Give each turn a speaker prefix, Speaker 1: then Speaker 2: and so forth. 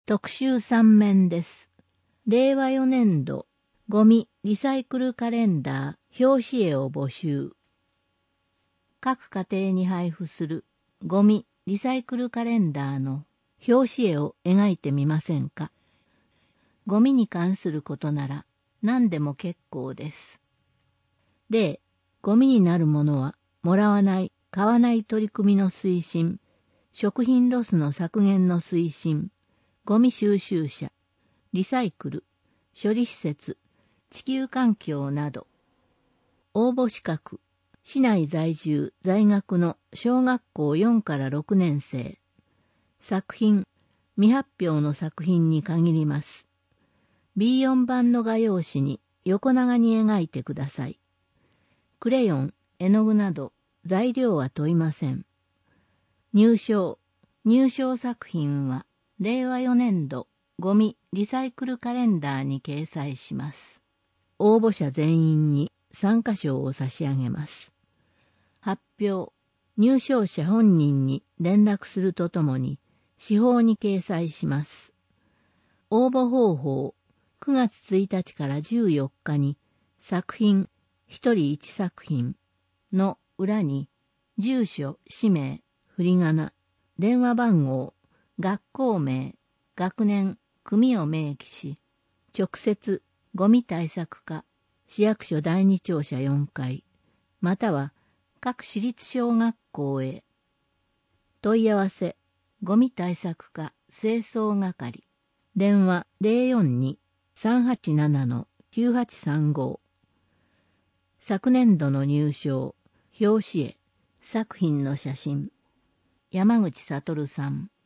Speaker 1: 特集3面です。令和4年度ゴミリサイクルカレンダー表紙絵を募集。各家庭に配布するゴミリサイクルカレンダーの表紙絵を描いてみませんか。ゴミに関することなら何でも結構です。例、ゴミになるものはもらわない、買わない取り組みの推進、食品ロスの削減の推進、ゴミ収集車、リサイクル、処理施設、地球環境など。応募資格、市内在住在学の小学校4から6年生。作品、未発表の作品に限ります。B4 版の画用紙に横長に描いてください。クレヨン、絵の具など材料は問いません。入賞作品は令和4年度ゴミリサイクルカレンダーに掲載します。応募者全員に参加賞を差し上げます。発表、入賞者本人に連絡するとともに私報に掲載します。応募方法、9月1日から14日に作品1人1作品の裏に住所、氏名、振り仮名、電話番号、学校名、学年、組を明記し、直接ゴミ対策課、市役所第二庁舎4階、または各市立小学校へ。問い合わせ、ゴミ対策課清掃係、電話 042-387-9835。昨年度の入賞、表紙絵、作品の写真、山口悟さん。